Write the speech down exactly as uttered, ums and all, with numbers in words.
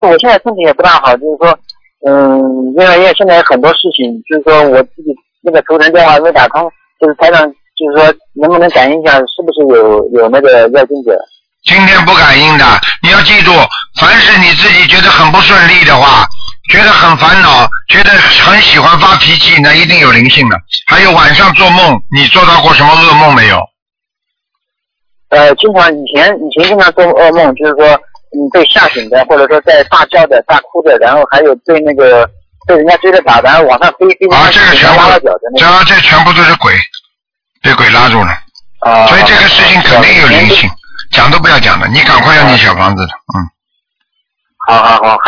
我现在身体也不大好，就是说，嗯，因为因为现在有很多事情，就是说我自己那个图腾电话没打通，就是台长，就是说能不能感应一下，是不是有有那个要经者？ 今天不感应的，你要记住，凡是你自己觉得很不顺利的话，觉得很烦恼，觉得很喜欢发脾气，那一定有灵性的。还有晚上做梦，你做到过什么噩梦没有？ 呃，经常以前以前经常做噩梦，就是说嗯被吓醒的，或者说在大叫的、大哭的，然后还有被那个被人家追着打，然后往上飞飞， 啊，这个全部拉到脚的那这个。 这全部都是鬼，被鬼拉住了。 啊。 所以这个事情肯定有灵性，讲都不要讲了，你赶快要念小房子的，嗯。 好好好。